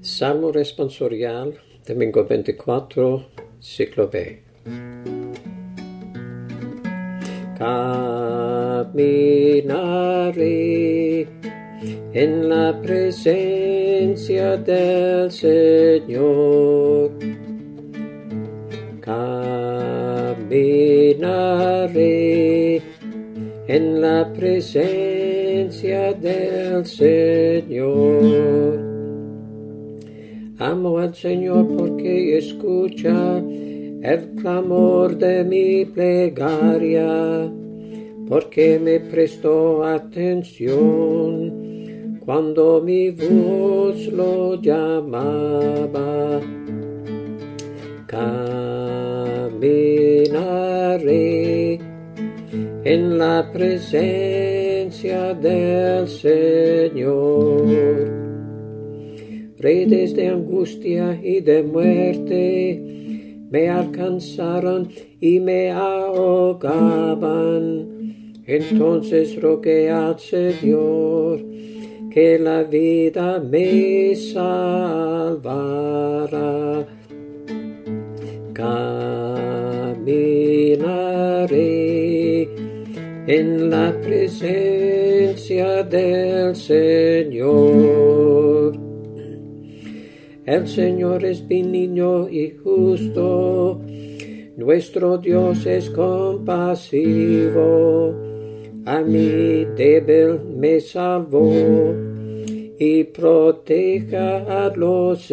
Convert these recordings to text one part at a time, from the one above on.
Salmo responsorial, domingo 24, ciclo B. Caminaré en la presencia del Señor. Caminaré en la presencia del Señor. Amo al Señor porque escucha el clamor de mi plegaria, porque me prestó atención cuando mi voz lo llamaba. Caminaré en la presencia del Señor. Redes de angustia y de muerte me alcanzaron y me ahogaban. Entonces rogué al Señor que la vida me salvara. Caminaré en la presencia del Señor. El Señor es benigno y justo, nuestro Dios es compasivo. A mí débil me salvó y proteja a los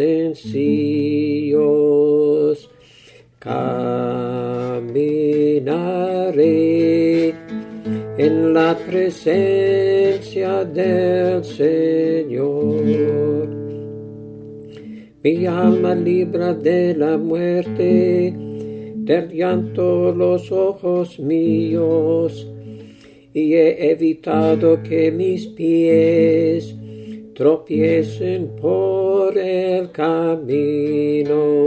sencillos. Caminaré en la presencia del Señor. Mi alma libra de la muerte, del llanto los ojos míos, y he evitado que mis pies tropiecen por el camino.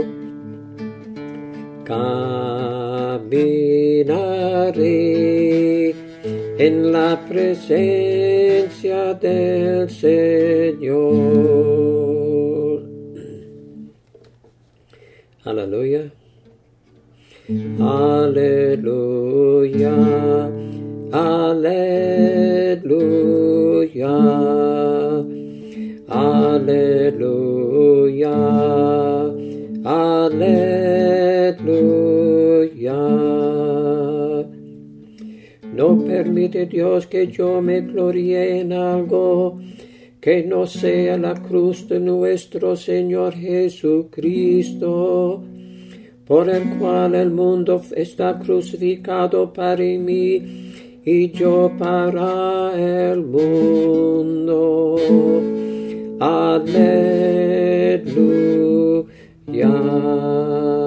Caminaré en la presencia del Señor. Aleluya. Aleluya. Aleluya. Aleluya. Aleluya. No permite Dios que yo me gloríe en algo que no sea la cruz de nuestro Señor Jesucristo, por el cual el mundo está crucificado para mí y yo para el mundo. Aleluya.